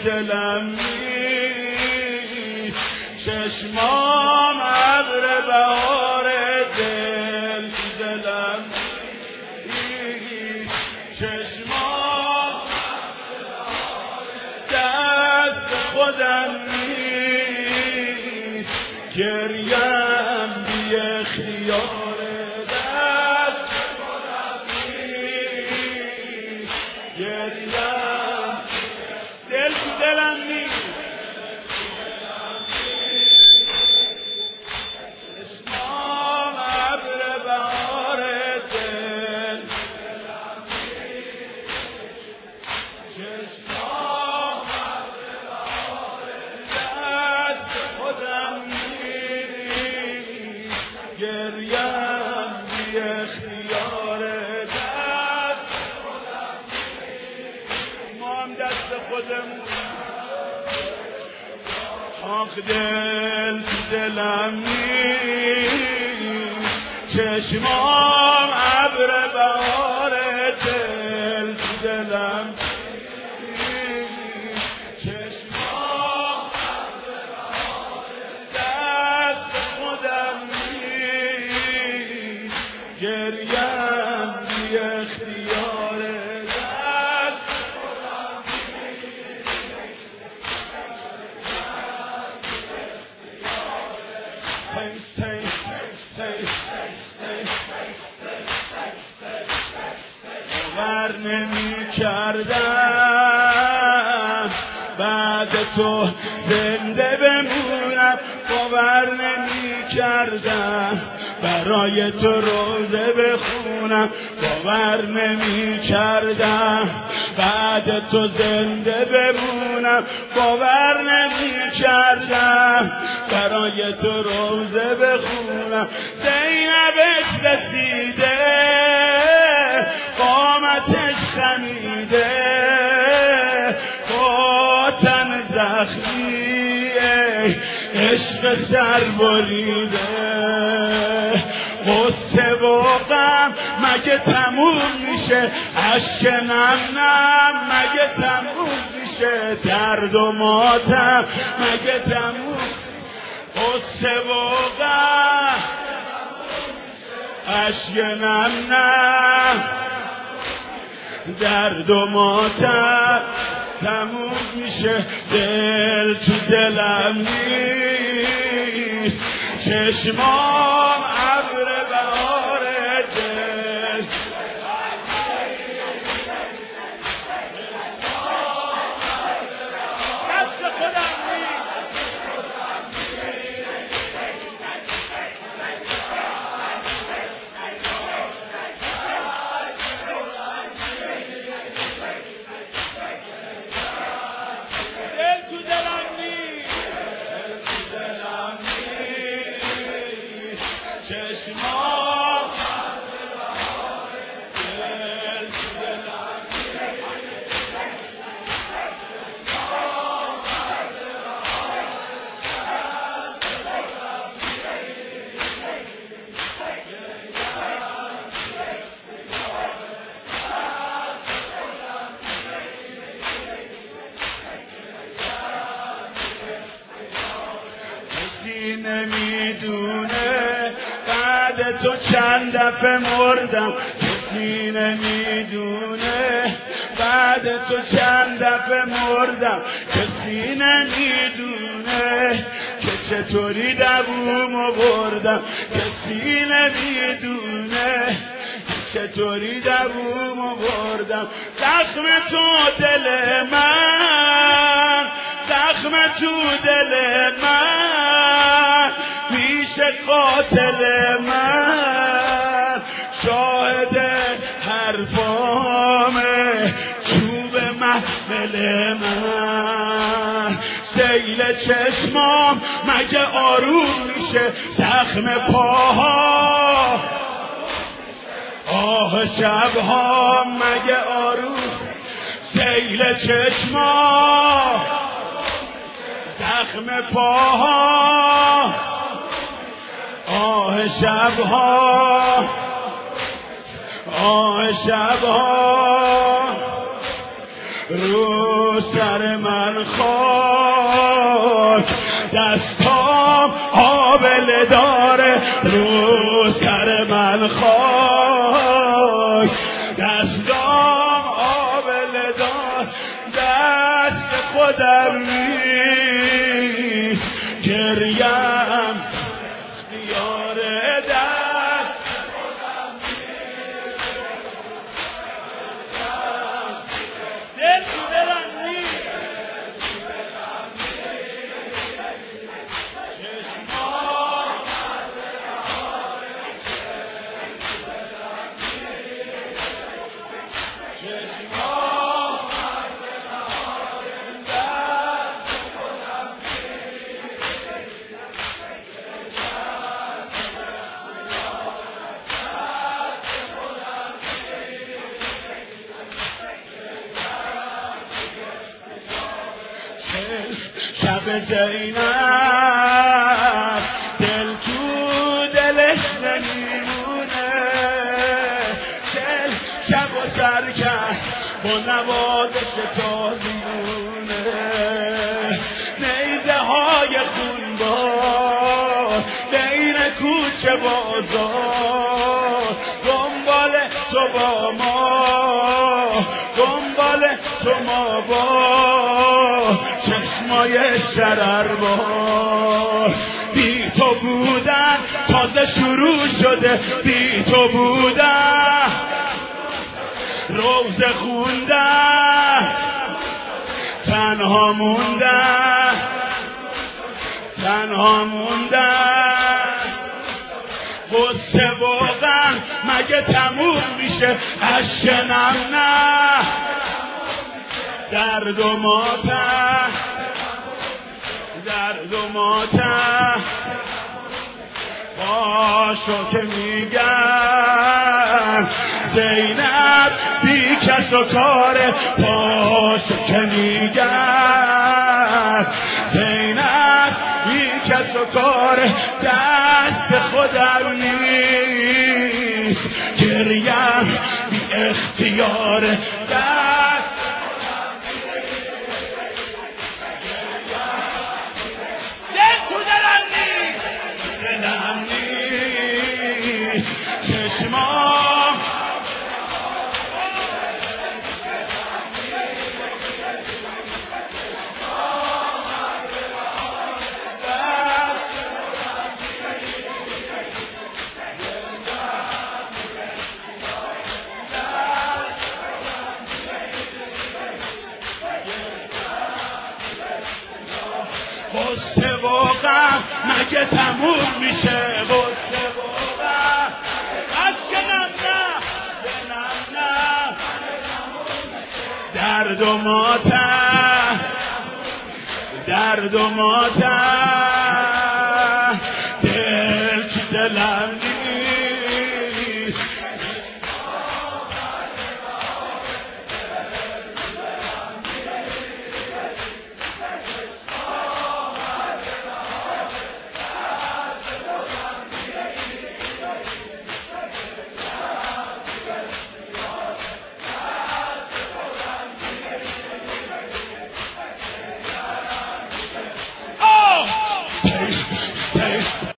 دلم نیست، چشمام ابر بهار دل تو دلم نیست، چشمام دست خودم نیست، گریم بی اختیار دست خودم نیست، گریم دل تو دلم نیست، چشمام ابر بهار دل، چشمام دست خودم نیست، گریم بی اختیار دست خودم نیست، ما هم دست خودمون. آخ دل تو دلم نیست، چشمام ابر بهار دل تو دلم نیست، چشمام دست خودم نیست، گریم بی اختیار دست خودم نیست. باور نمی کردم بعد تو زنده بمونم، باور نمی کردم برای تو روزه بخونم، باور نمی کردم بعد تو زنده بمونم، باور نمی کردم برای تو روزه بخونم. زینبت رسیده قامتش خمیده، تن زخمیه عشق سر بریده، غصه و غم مگه تموم میشه، اشک نم نم مگه تموم میشه، درد و ماتم مگه تموم، غصه و غم اشک نم نم درد و ماتم تموم میشه، دل تو دلم نیست، چشمام ابر بهار دل، دست خودم نیست، دل تو دلم نیست، چشمام دل تو دلم کسی نمیدونه بعد تو چند دفعه مردم، کسی نمیدونه بعد تو چند دفعه مردم، کسی نمیدونه که چطوری دوومو بردم، کسی نمیدونه چطوری دوومو بردم. زخم تو دل من، زخم تو دل من، پیش قاتل من شاهد حرفامه، چوب محمل من، سیل چشمام مگه آروم میشه، زخم پاها آه شبها مگه آروم، سیل چشمام زخم پاها آه شبها، آه شبها، رو سر من خاک، دستام آبله داره، رو سر من خاک، دستام آبله دار، دست خودم نیست، گریم دیاره، دست خودم نیست، دل تو دلم نیست، شب زینب دل تو دلش نمیمونه، شب و سر کرد با نوازش تازیونه، نیزه های خونبار بین کوچه بازار، دنبال تو با ما، دنبال تو ما با چشمای شرربار، بی تو بودن تازه شروع شده، بی تو بودن روزه خوندن، تنها موندن، تنها موندن، غصه و غم مگه تموم میشه، اشک نم نه، درد و ماتم، درد و ماتم، پاشو که میگن زینب بی کس و کاره، پاشو که میگن زینب بی کس و کاره، دست خودم نیست، گریم بی اختیاره، دست دلم نیست، چشمام غصه و غم مگه تموم میشه، غصه و غم از که نم نه، درد و ماتم، درد و ماتم.